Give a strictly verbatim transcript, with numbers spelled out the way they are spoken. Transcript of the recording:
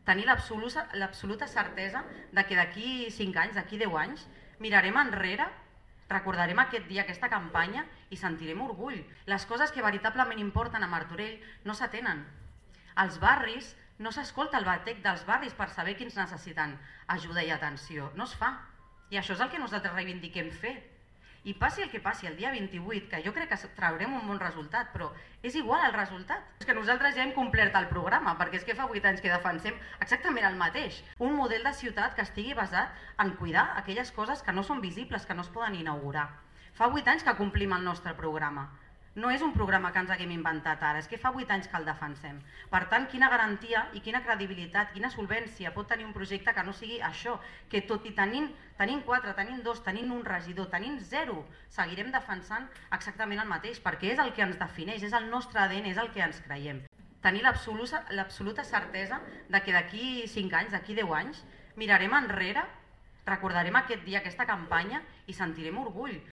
tenir l'absoluta certesa de que d'aquí cinc anys, d'aquí deu anys, mirarem enrere, recordarem aquest dia, aquesta campanya i sentirem orgull. Les coses que veritablement importen a Martorell no s'atenen. Als barris no s'escolta el batec dels barris per saber quins necessiten ajuda i atenció. No es fa. I això és el que nosaltres reivindiquem fer. I passi el que passi el dia vint-i-vuit, que jo crec que traurem un bon resultat, però és igual el resultat. És que nosaltres ja hem complert el programa, perquè és que fa vuit anys que defensem exactament el mateix. Un model de ciutat que estigui basat en cuidar aquelles coses que no són visibles, que no es poden inaugurar. Fa vuit anys que complim el nostre programa. No és un programa que ens haguem inventat ara, és que fa vuit anys que el defensem. Per tant, quina garantia i quina credibilitat, quina solvència pot tenir un projecte que no sigui això, que tot i tenint, tenint quatre, tenint dos, tenint un regidor, tenint zero, seguirem defensant exactament el mateix, perquè és el que ens defineix, és el nostre A D N, és el que ens creiem. Tenir l'absoluta certesa de que d'aquí cinc anys, d'aquí deu anys, mirarem enrere, recordarem aquest dia, aquesta campanya i sentirem orgull.